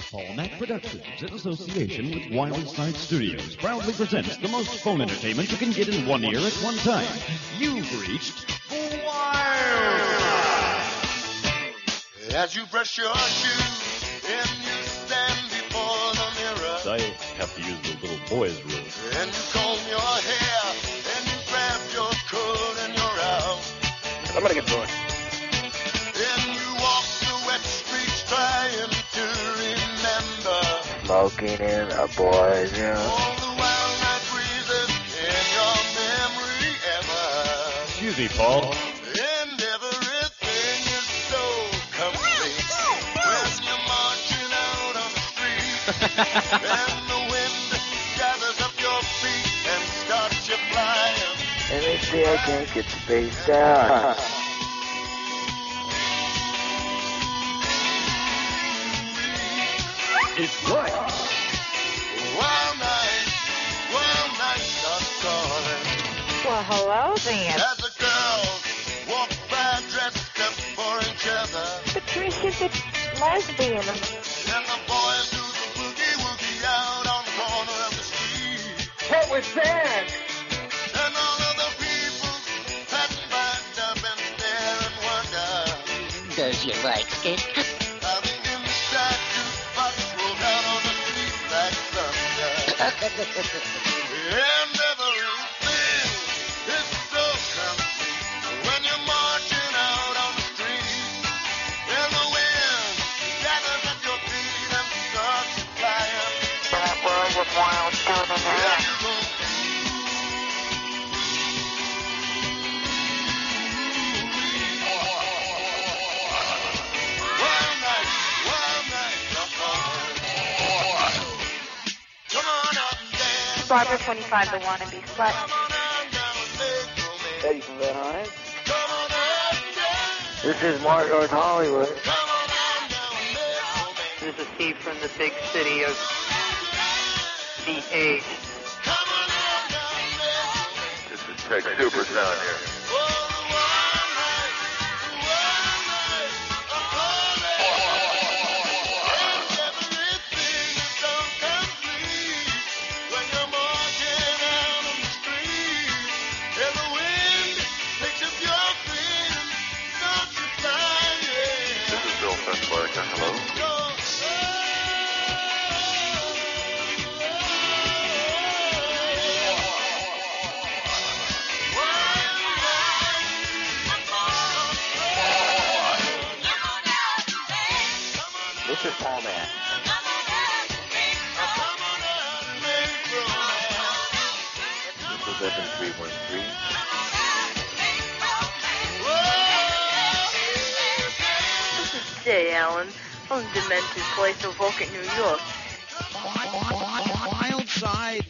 Format Productions, in association with Wildside Studios, proudly presents the most phone entertainment you can get in one ear at one time. You've reached Wildside. As you brush your shoes and you stand before the mirror, I have to use the little boy's room. and you comb your hair and you grab your coat and you're out. I'm gonna get going. Then you walk the wet streets trying to remember Smoking in a boy's room. all the wild night breezes in your memory ever. Excuse me, Paul. And everything is so complete when you're marching out on the street and the wind gathers up your feet and starts you flying. And they say I can't get spaced out. It's good. Wild nights are calling. Well, hello then. As the girls walk by dressed up for each other, Patricia the lesbian. and the boys do the boogie-woogie out on the corner of the street. What was that? And all of the people passing by stop and stare and wonder Does you like it? how the inside jukebox rolls out on the street like thunder. And everything is so complete when you're marching out on the street. And the wind gathers at your feet and starts flying. That world of wild children. Yeah, you go. Wild nights are calling. Come on up and dance. Barbara 25 the wannabe slut. Come on out down and make romance. Eddie from Van Nuys. Come on up and dance. This is Mark North Hollywood. Come on out down and make romance. This is Steve from the big city of C8. Come on out down and make romance. This is Tech Super Sound here. Oh, the wild nights are calling. And everything is so complete when you're marching out on the street. And the wind picks up your feet and starts you flying. This is Bill Fenchlerka. Hello. This is Paul Mann. This is Evan 313. This is Jay Allen from Demented Place of Vulcan, New York. Wildside.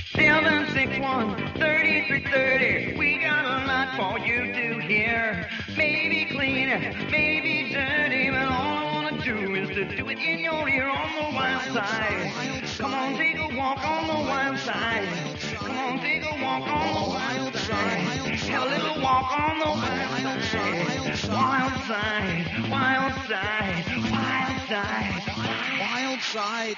761-3330. We got a lot for you to hear. Maybe clean, maybe dirty, but all I want to do is to do it in your ear on the wild side. Come on, take a walk on the wild side. Come on, take a walk on the wild side. Have a little walk on the wild side. Wild side, wild side, wild side. Wildside.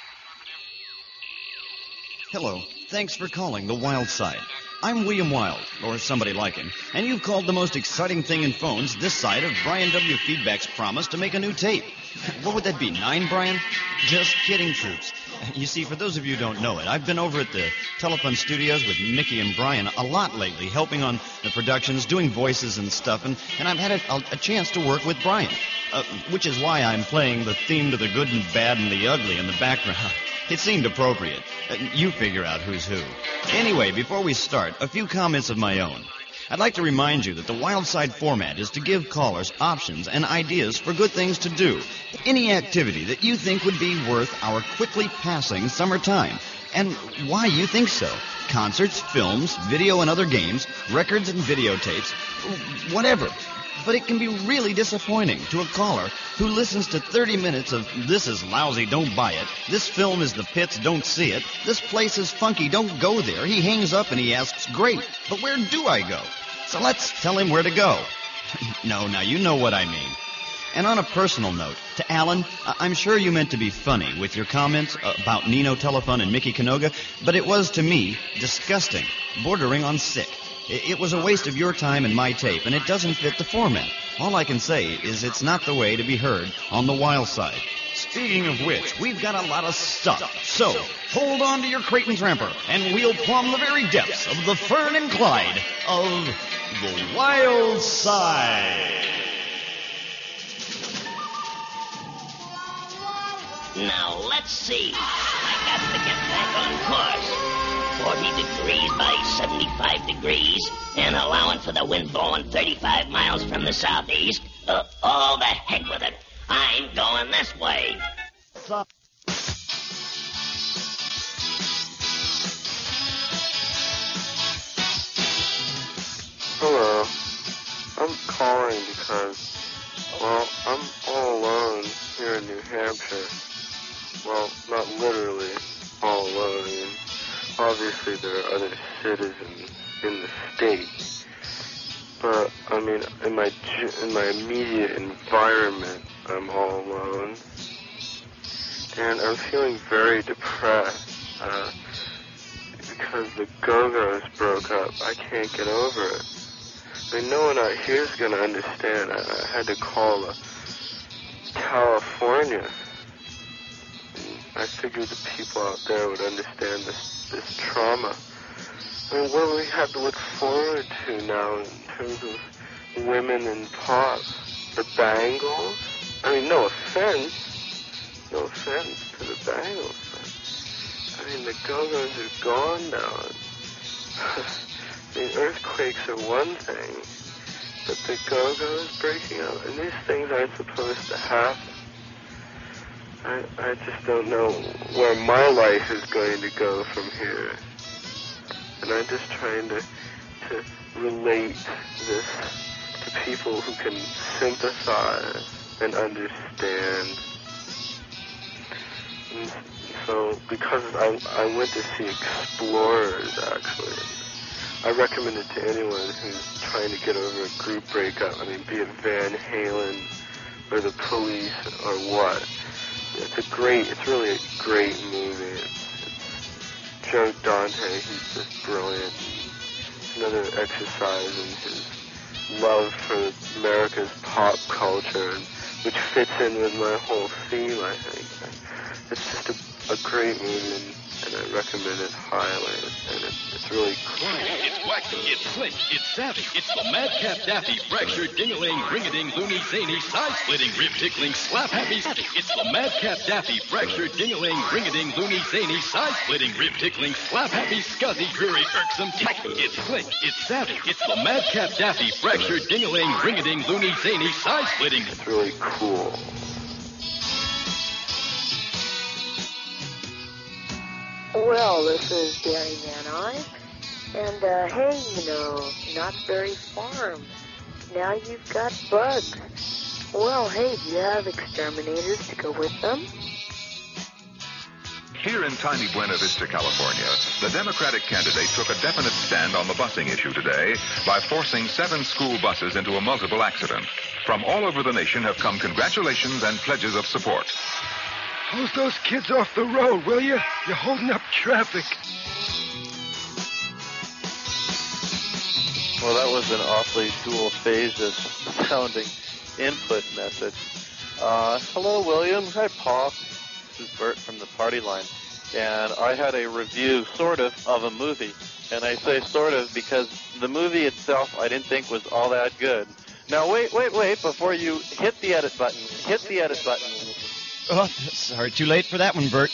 Hello. Thanks for calling the Wild Side. I'm William Wild, or somebody like him, and you've called the most exciting thing in phones this side of Brian W. Feedback's promise to make a new tape. What would that be, 9, Brian? Just kidding, troops. You see, for those of you who don't know it, I've been over at the Telephone Studios with Mickey and Brian a lot lately, helping on the productions, doing voices and stuff, and I've had a chance to work with Brian, which is why I'm playing the theme to the good and bad and the ugly in the background. It seemed appropriate. You figure out who's who. Anyway, before we start, a few comments of my own. I'd like to remind you that the Wildside format is to give callers options and ideas for good things to do. Any activity that you think would be worth our quickly passing summer time. And why you think so. Concerts, films, video and other games, records and videotapes, whatever. But it can be really disappointing to a caller who listens to 30 minutes of "This is lousy, don't buy it," "This film is the pits, don't see it," "This place is funky, don't go there." He hangs up and he asks, "Great, but where do I go?" So let's tell him where to go. No, now you know what I mean. And on a personal note, to Alan, I'm sure you meant to be funny with your comments about Nino Telephone and Mickey Canoga, but it was, to me, disgusting, bordering on sick. It was a waste of your time and my tape, and it doesn't fit the format. All I can say is it's not the way to be heard on the wild side. Speaking of which, we've got a lot of stuff. So, hold on to your Creighton Tramper, and we'll plumb the very depths of the Fern and Clyde of the wild side. Now, let's see. I got to get back on course. 40 degrees by 75 degrees, and allowing for the wind blowing 35 miles from the southeast. All the heck with it. I'm going this way. Hello. I'm calling because, well, I'm all alone here in New Hampshire. Well, not literally all alone. I mean, obviously there are other citizens in the state. But, I mean, in my immediate environment, I'm all alone. And I'm feeling very depressed because the Go-Go's broke up. I can't get over it. I mean, no one out here is going to understand. I had to call California. I figured the people out there would understand this trauma. I mean, what do we have to look forward to now in terms of women in pop? The Bangles? I mean, no offense to the Bangles, but, I mean, the Go-Go's are gone now. I mean, earthquakes are one thing, but the Go-Go's breaking up, and these things aren't supposed to happen. I just don't know where my life is going to go from here. And I'm just trying to relate this to people who can sympathize and understand. And so, because I went to see Explorers, actually, I recommend it to anyone who's trying to get over a group breakup. I mean, be it Van Halen or the Police or what. It's really a great movie. It's Joe Dante, he's just brilliant. It's another exercise in his love for America's pop culture, which fits in with my whole theme, I think. It's just a great movie, and I recommend it highly, and it's really cool. It's wacky, it's slick, it's savvy. It's the madcap daffy, fractured, ding-a-ling, ring-a-ding, loony, zany, side-splitting, rib-tickling, slap-happy. It's the madcap daffy, fractured, ding-a-ling, ring-a-ding, loony, zany, side-splitting, rib-tickling, slap-happy, scuzzy, dreary, irksome, tacky. It's slick, it's savvy. It's the madcap daffy, fractured, ding-a-ling, ring-a-ding, loony, zany, side-splitting. It's really cool. Well, this is Barry Van Eyck, and hey, Knott's Berry Farm. Now you've got bugs. Well, hey, do you have exterminators to go with them? Here in tiny Buena Vista, California, the Democratic candidate took a definite stand on the busing issue today by forcing 7 school buses into a multiple accident. From all over the nation have come congratulations and pledges of support. Hose those kids off the road, will you? You're holding up traffic. Well, that was an awfully dual phases sounding input message. Hello, William. Hi, Paul. This is Bert from the Party Line. And I had a review, sort of a movie. And I say sort of because the movie itself I didn't think was all that good. Now, wait, before you hit the edit button. Oh, sorry, too late for that one, Bert.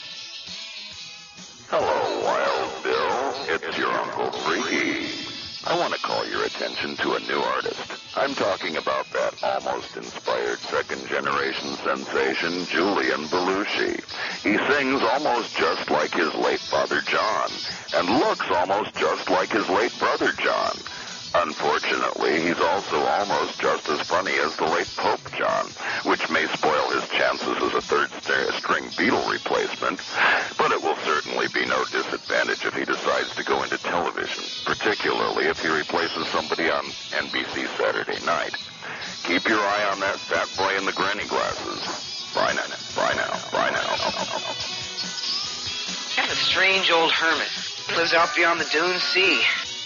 Hello, Wild Bill. It's your Uncle Freaky. I want to call your attention to a new artist. I'm talking about that almost inspired second-generation sensation, Julian Belushi. He sings almost just like his late father John, and looks almost just like his late brother John. Unfortunately, he's also almost just as funny as the late Pope John, which may spoil his chances as a third-string Beatle replacement, but it will certainly be no disadvantage if he decides to go into television, particularly if he replaces somebody on NBC Saturday night. Keep your eye on that fat boy in the granny glasses. Bye now. Bye now. Bye now. Kind of strange old hermit. Lives out beyond the Dune Sea.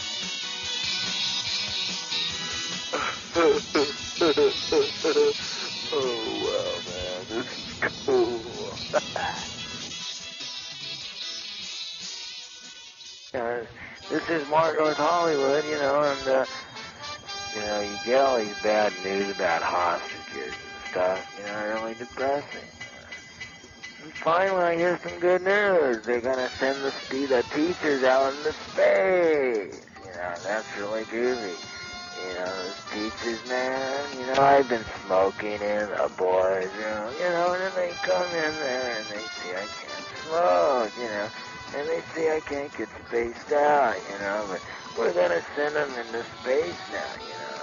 Oh, well, man, this is cool. This is Mark North Hollywood, and, you get all these bad news about hostages and stuff, really depressing. And finally, I hear some good news. They're going to send the teachers out into space. That's really groovy. Those teachers, man, I've been smoking in the boys' room, and then they come in there and they see I can't smoke, and they see I can't get spaced out, but we're gonna send them into space now,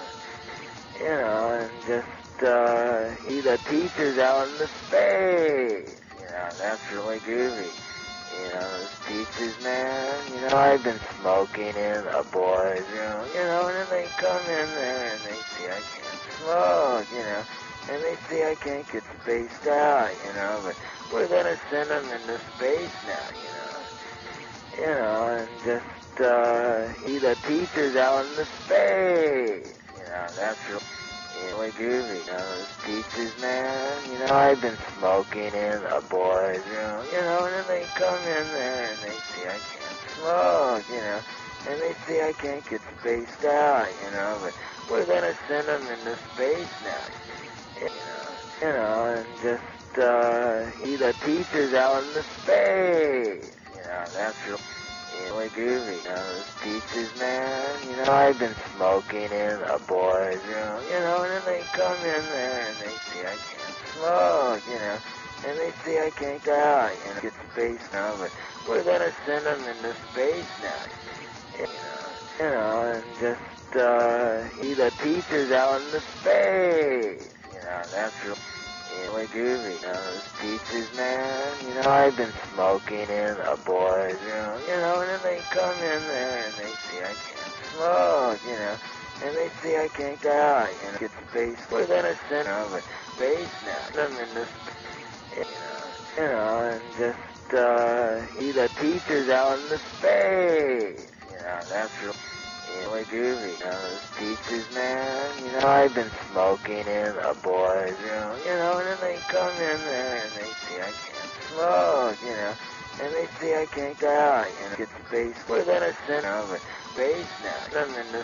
and just, the teachers out into space, that's really groovy. Those teachers, man, I've been smoking in the boys' room, and then they come in there and they see I can't smoke, and they see I can't get spaced out, but we're gonna send them into space now, and just, the teachers out into space, that's really groovy. Those teachers, man, I've been smoking in the boys' room, and then they come in there and they see I can't smoke, and they see I can't get spaced out, but we're gonna send them into space now, and just, the teachers out into space, that's really groovy. Those teachers, man, I've been smoking in the boys' room, and then they come in there and they see I can't smoke, and they see I can't go out, get space now, but we're gonna send them into space now, and just, the teachers out into space, that's really groovy. Those teachers, man, I've been smoking in the boys' room, and then they come in there and they see I can't smoke, and they see I can't go out, get space. We're gonna send them into space now, them into and just, the teachers out into space, that's really groovy. Those teachers, man, I've been smoking in the boys' room, and then they come in there and they see I can't smoke, and they see I can't go out, get space. We're gonna send them into space now, them into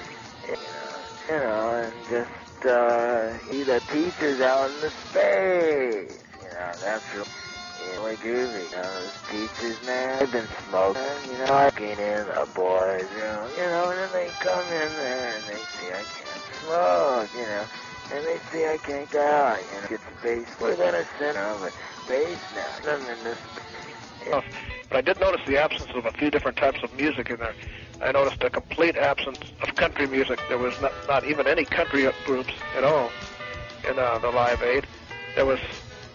and just, the teachers out into space, that's really groovy. Those teachers, man, I've been smoking, in the boys' room, and then they come in there and they see I can't smoke, and they see I can't go out, get space. We're gonna send them into space now, them into But I did notice the absence of a few different types of music in there. I noticed a complete absence of country music. There was not even any country groups at all in the Live Aid. There was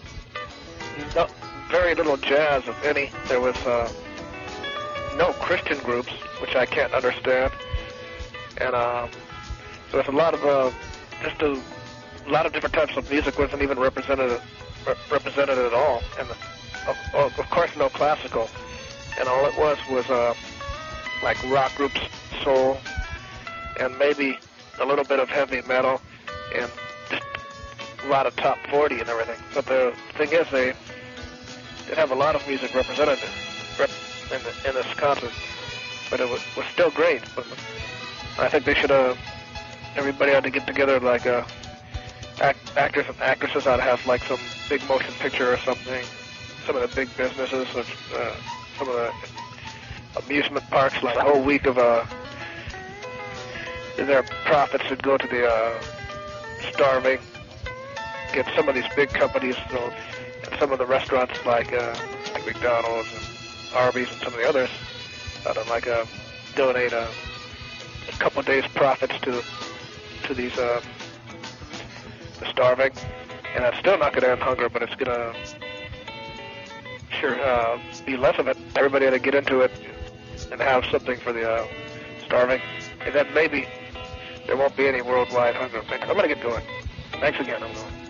very little jazz, if any. There was no Christian groups, which I can't understand. And so there's a lot of just a lot of different types of music wasn't even represented at all. And of course, no classical. And all it was like rock groups, soul, and maybe a little bit of heavy metal, and just a lot of top 40 and everything. But the thing is, they have a lot of music represented in this concert, but it was still great. But I think they should everybody ought to get together, like actors and actresses ought to have like some big motion picture or something. Some of the big businesses, some of the amusement parks, like a whole week of their profits would go to the starving. Get some of these big companies, and some of the restaurants like McDonald's and Arby's and some of the others, donate a couple of days' profits to these the starving, and that's still not going to end hunger, but it's going to be less of it. Everybody ought to get into it and have something for the starving, and then maybe there won't be any worldwide hunger. I'm going to get going. Thanks again. I'm going.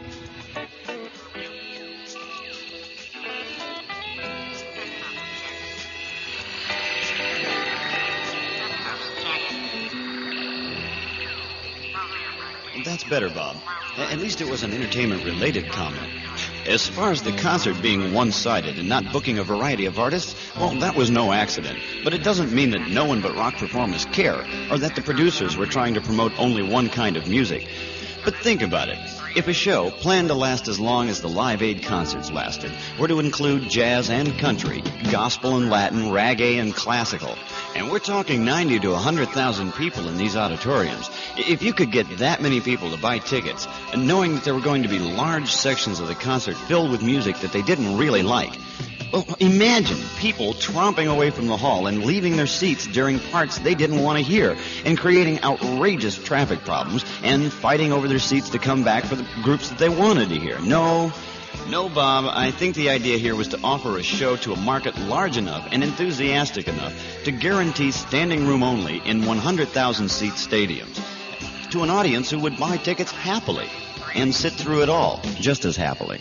That's better, Bob. At least it was an entertainment-related comment. As far as the concert being one-sided and not booking a variety of artists, well, that was no accident. But it doesn't mean that no one but rock performers care, or that the producers were trying to promote only one kind of music. But think about it. If a show planned to last as long as the Live Aid concerts lasted were to include jazz and country, gospel and Latin, reggae and classical, and we're talking 90 to 100,000 people in these auditoriums, if you could get that many people to buy tickets, and knowing that there were going to be large sections of the concert filled with music that they didn't really like, well, imagine people tromping away from the hall and leaving their seats during parts they didn't want to hear, and creating outrageous traffic problems, and fighting over their seats to come back for the groups that they wanted to hear. No, Bob, I think the idea here was to offer a show to a market large enough and enthusiastic enough to guarantee standing room only in 100,000-seat stadiums, to an audience who would buy tickets happily and sit through it all just as happily.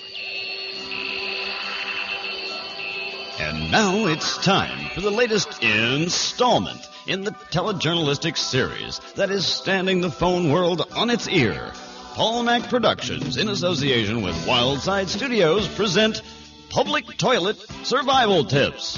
And now it's time for the latest installment in the telejournalistic series that is standing the phone world on its ear. Paul Mac Productions, in association with Wildside Studios, present Public Toilet Survival Tips.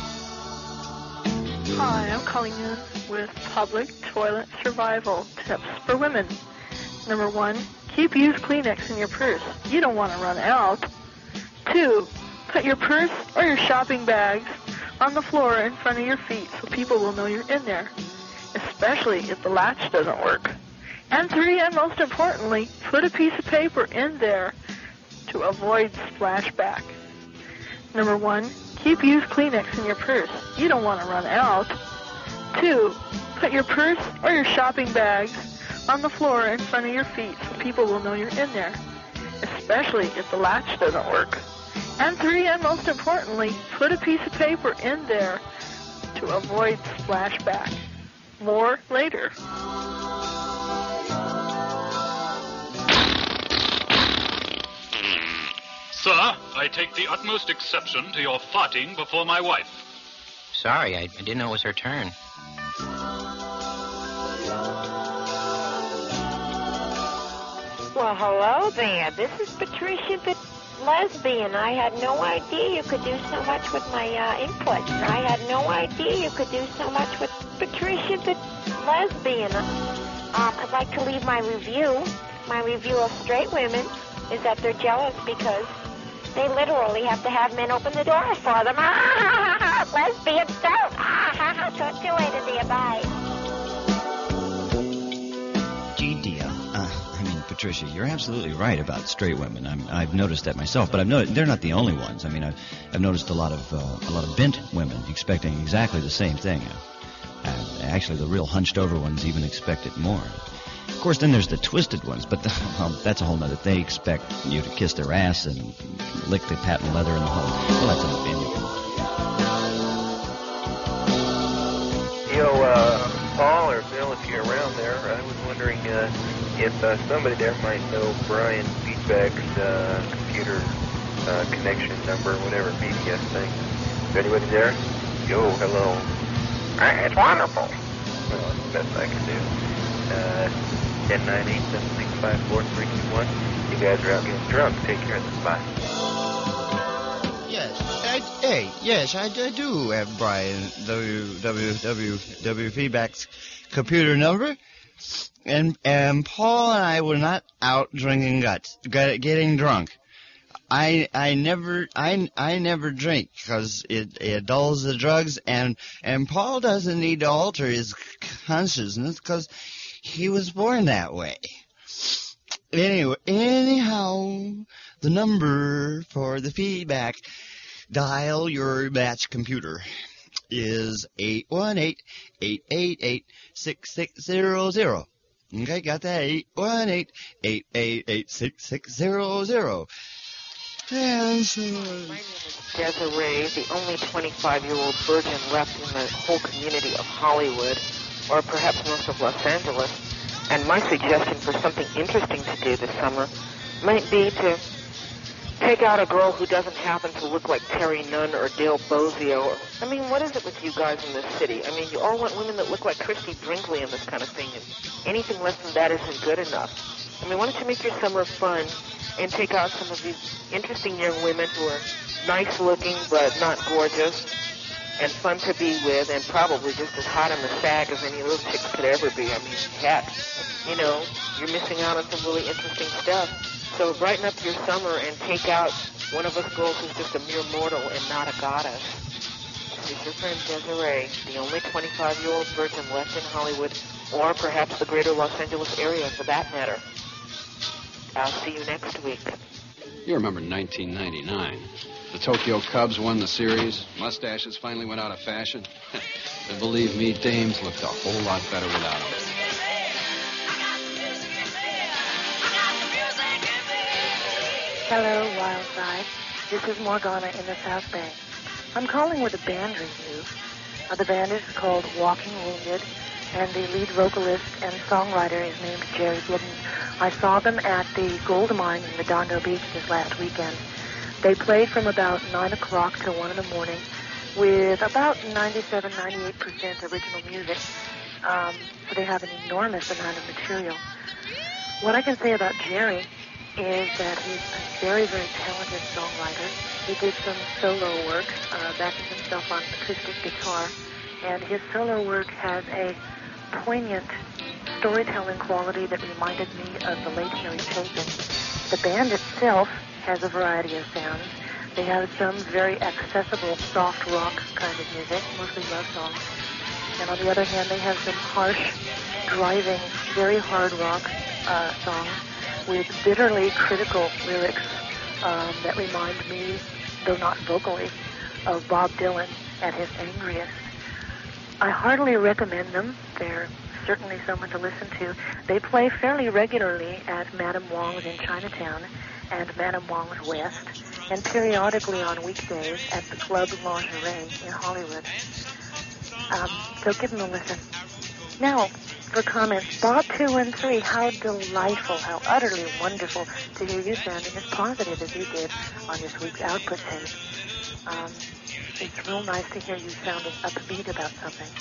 Hi, I'm calling in with Public Toilet Survival Tips for women. Number 1, keep used Kleenex in your purse. You don't want to run out. 2, put your purse or your shopping bags on the floor in front of your feet so people will know you're in there, especially if the latch doesn't work. And 3, and most importantly, put a piece of paper in there to avoid splashback. Number 1, keep used Kleenex in your purse. You don't want to run out. 2, put your purse or your shopping bags on the floor in front of your feet so people will know you're in there, especially if the latch doesn't work. And 3, and most importantly, put a piece of paper in there to avoid splashback. More later. Sir, I take the utmost exception to your farting before my wife. Sorry, I didn't know it was her turn. Well, hello there. This is Patricia the Lesbian. I had no idea you could do so much with my input. I had no idea you could do so much with Patricia the Lesbian. I'd like to leave my review. My review of straight women is that they're jealous because they literally have to have men open the door for them. Lesbians don't. Talk to you later, dear. Bye. Gee, dear. Patricia, you're absolutely right about straight women. I've noticed that myself, but they're not the only ones. I mean, I've noticed a lot of bent women expecting exactly the same thing. Actually, the real hunched-over ones even expect it more. Of course, then there's the twisted ones, but that's a whole nother. They expect you to kiss their ass and lick the patent leather in the hole. Well, that's an opinion. Paul or Bill, if you're around there, I was wondering if somebody there might know Brian Feedback's computer connection number, whatever media thing. Is anybody there? Yo, hello. It's wonderful. Well, that's the best I can do. 1098-765-4321. You guys are out getting drunk. Take care of this. Bye. Yes, I do have Brian W Feedback's computer number, and Paul and I were not out drinking getting drunk. I never drink because it dulls the drugs, and Paul doesn't need to alter his consciousness because he was born that way. Anyhow, the number for the feedback. Dial your batch computer is 818-888-6600. Okay, got that? 818-888-6600. And so... My name is Desiree, the only 25-year-old virgin left in the whole community of Hollywood, or perhaps most of Los Angeles. And my suggestion for something interesting to do this summer might be to take out a girl who doesn't happen to look like Terry Nunn or Dale Bozio. I mean, what is it with you guys in this city? I mean, you all want women that look like Christy Brinkley and this kind of thing, and anything less than that isn't good enough. I mean, why don't you make your summer fun and take out some of these interesting young women who are nice-looking but not gorgeous and fun to be with and probably just as hot in the sack as any of those chicks could ever be. I mean, heck, you know, you're missing out on some really interesting stuff. So brighten up your summer and take out one of us girls who's just a mere mortal and not a goddess. This is your friend Desiree, the only 25-year-old virgin left in Hollywood, or perhaps the greater Los Angeles area for that matter. I'll see you next week. You remember 1999. The Tokyo Cubs won the series. Mustaches finally went out of fashion. And believe me, dames looked a whole lot better without them. Hello, Wildside. This is Morgana in the South Bay. I'm calling with a band review. The band is called Walking Wounded, and the lead vocalist and songwriter is named Jerry Giddens. I saw them at the Gold Mine in Redondo Beach this last weekend. They played from about 9 o'clock till 1 in the morning with about 97-98% original music. So they have an enormous amount of material. What I can say about Jerry is that he's a very, very talented songwriter. He did some solo work, backing himself on acoustic guitar, and his solo work has a poignant storytelling quality that reminded me of the late Harry Chapin. The band itself has a variety of sounds. They have some very accessible soft rock kind of music, mostly love songs. And on the other hand, they have some harsh, driving, very hard rock songs with bitterly critical lyrics that remind me, though not vocally, of Bob Dylan at his angriest. I heartily recommend them. They're certainly someone to listen to. They play fairly regularly at Madame Wong's in Chinatown and Madame Wong's West, and periodically on weekdays at the Club Lingerie in Hollywood. So give them a listen. Now, for comments, Bob213, how delightful, how utterly wonderful to hear you sounding as positive as you did on this week's output tape. It's real nice to hear you sounding upbeat about something.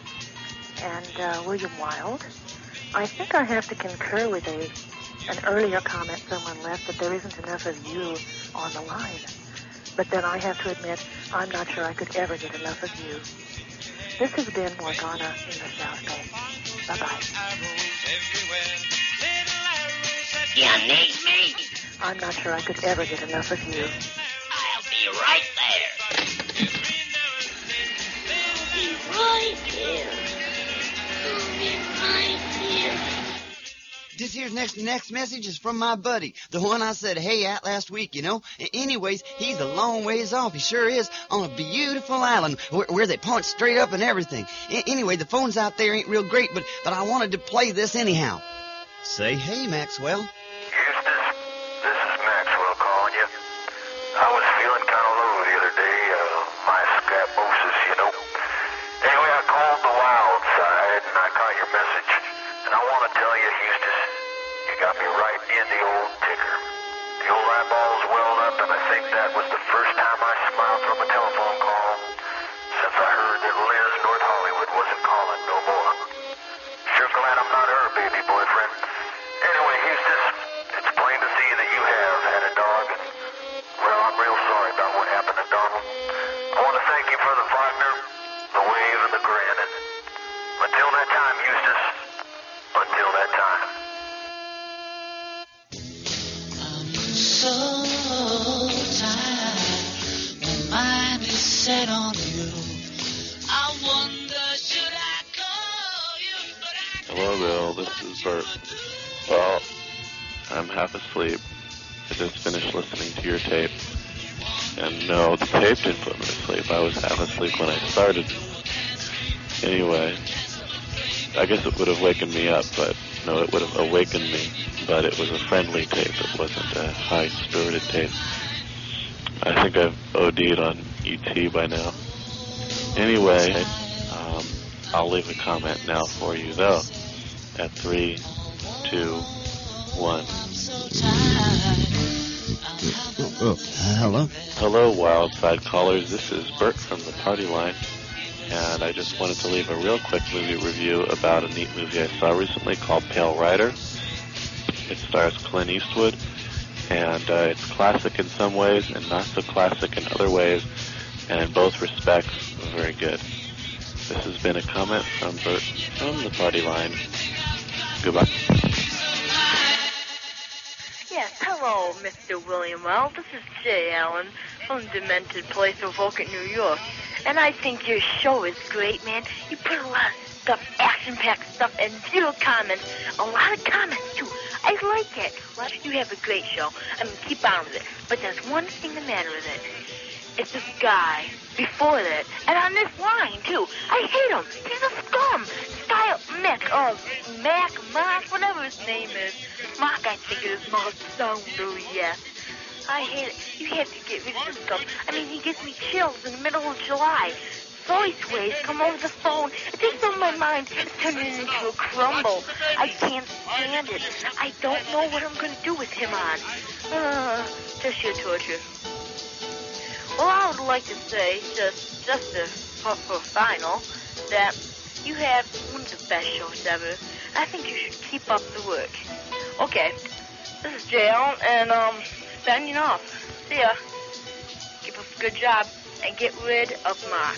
And William Wild, I think I have to concur with an earlier comment someone left that there isn't enough of you on the line. But then I have to admit, I'm not sure I could ever get enough of you. This has been Morgana in the South Bay. Bye-bye. You need me? I'm not sure I could ever get enough of you. I'll be right there. I'll be right here. I'll be right here. This here's next message is from my buddy, the one I said hey at last week, you know. Anyways, he's a long ways off. He sure is, on a beautiful island where they punch straight up and everything. Anyway, the phones out there ain't real great, but I wanted to play this anyhow. Say hey, Maxwell. Eustace, this is Maxwell calling you. I was feeling kind of low the other day, my scabosis, you know. Anyway, I called the Wild Side and I caught your message. And I want to tell you, Eustace, you got me right in the old ticker. The old eyeballs welled up, and I think that was the first time I smiled from a telephone call since I heard that Liz North Hollywood wasn't calling no more. Sure glad I'm not her baby boyfriend. Anyway, Eustace, it's plain to see that you have had a dog, and, well, I'm real sorry about what happened to Donald. I want to thank you for the Wagner, the wave, and the grin, and until that time, Eustace, until that time. I'm so tired, my mind is set on you. I wonder, should I call you? But Hello, Bill. This is Bert. Well, I'm half asleep. I just finished listening to your tape. And no, the tape didn't put me to sleep. I was half asleep when I started. Anyway, I guess it would have wakened me up, but no, it would have awakened me. But it was a friendly tape. It wasn't a high-spirited tape. I think I've OD'd on ET by now. Anyway, I'll leave a comment now for you, though. At 3, 2, 1. Hello? Hello, Wildside callers. This is Bert from the Party Line, and I just wanted to leave a real quick movie review about a neat movie I saw recently called Pale Rider. It stars Clint Eastwood, and it's classic in some ways and not so classic in other ways, and in both respects, very good. This has been a comment from Bert from the Party Line. Goodbye. Yes, hello, Mr. William Wells. This is Jay Allen from Demented Place of Woken, New York. And I think your show is great, man. You put a lot of stuff, action-packed stuff, and zero comments. A lot of comments, too. I like it. Well, you have a great show. I mean, keep on with it. But there's one thing the matter with it. It's this guy before that, and on this line, too. I hate him. He's a scum. Style Mark, whatever his name is. Mark, I think it is Mark Sounder, yes. I hate it. You have to get rid of this scum. I mean, he gives me chills in the middle of July. Voice waves come over the phone. It takes over my mind. It's turning into a crumble. I can't stand it. I don't know what I'm going to do with him on. Just sheer torture. Well, I would like to say, just for final, that you have one of the best shows ever. I think you should keep up the work. Okay, this is Jay Allen, and signing off. See ya. Keep up a good job, and get rid of Mark.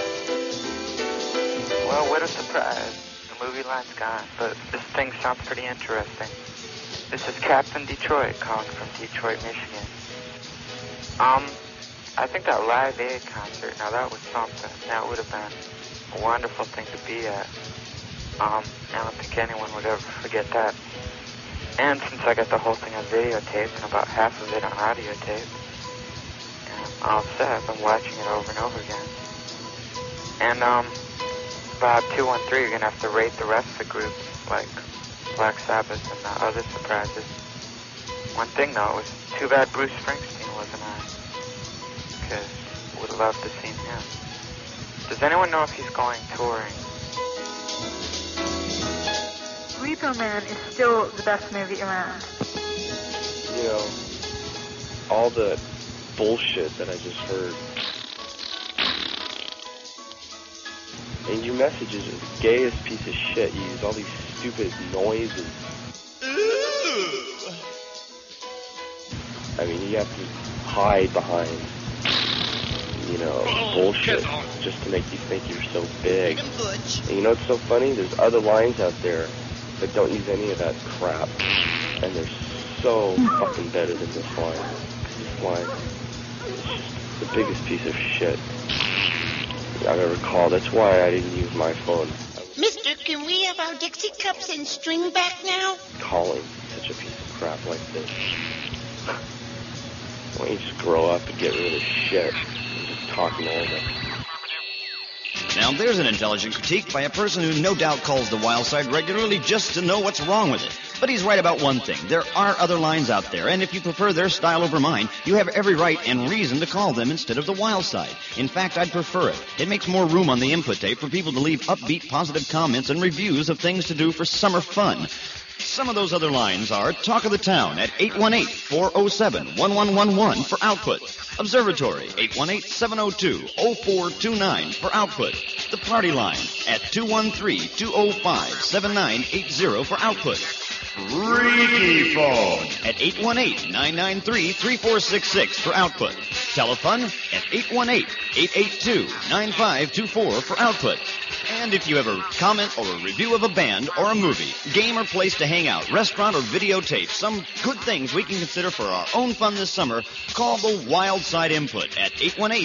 Well, what a surprise. The movie line's gone, but this thing sounds pretty interesting. This is Captain Detroit calling from Detroit, Michigan. I think that Live Aid concert, now that was something. That would have been a wonderful thing to be at. I don't think anyone would ever forget that. And since I got the whole thing on videotape and about half of it on audio tape, and all set, I've been watching it over and over again. And about 213, you're going to have to rate the rest of the groups, like Black Sabbath and other surprises. One thing, though, it was too bad Bruce Springsteen wasn't on, because would have loved to have seen him. Does anyone know if he's going touring? Repo Man is still the best movie around. You know, all the bullshit that I just heard. And your message is the gayest piece of shit. You use all these stupid noises. I mean, you have to hide behind, you know, bullshit just to make you think you're so big. And you know what's so funny? There's other lines out there that don't use any of that crap. And they're so fucking better than this line. This line is just the biggest piece of shit I've ever called. That's why I didn't use my phone. Mister, can we have our Dixie cups and string back now? Calling such a piece of crap like this. Why don't you just grow up and get rid of shit and just talk normal? Now there's an intelligent critique by a person who no doubt calls the Wild Side regularly just to know what's wrong with it. But he's right about one thing. There are other lines out there, and if you prefer their style over mine, you have every right and reason to call them instead of the Wild Side. In fact, I'd prefer it. It makes more room on the input tape for people to leave upbeat, positive comments and reviews of things to do for summer fun. Some of those other lines are Talk of the Town at 818-407-1111 for output. Observatory, 818-702-0429 for output. The Party Line at 213-205-7980 for output. Freaky Phone at 818-993-3466 for output. Telefun at 818-882-9524 for output. And if you have a comment or a review of a band or a movie, game or place to hang out, restaurant or videotape, some good things we can consider for our own fun this summer, call the Wild Side Input at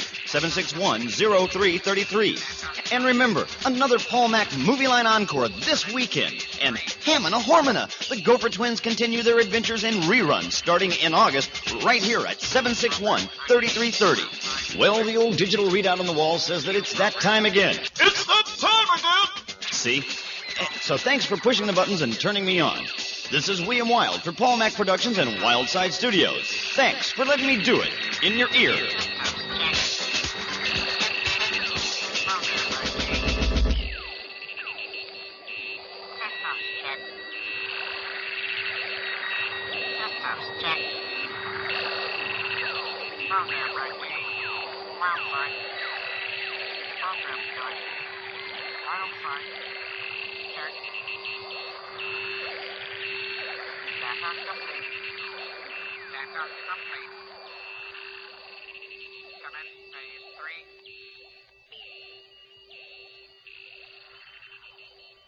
818-761-0333. And remember, another Paul Mac Movie Line Encore this weekend. And Hammond a Hormona. The Gopher Twins continue their adventures in reruns starting in August right here at 761-3330. Well, the old digital readout on the wall says that it's that time again. It's that time again! See? So thanks for pushing the buttons and turning me on. This is William Wild for Paul Mac Productions and Wildside Studios. Thanks for letting me do it in your ear. Wild side. Program start. Wild side. Start. Data complete. Data complete. Commit phase 3.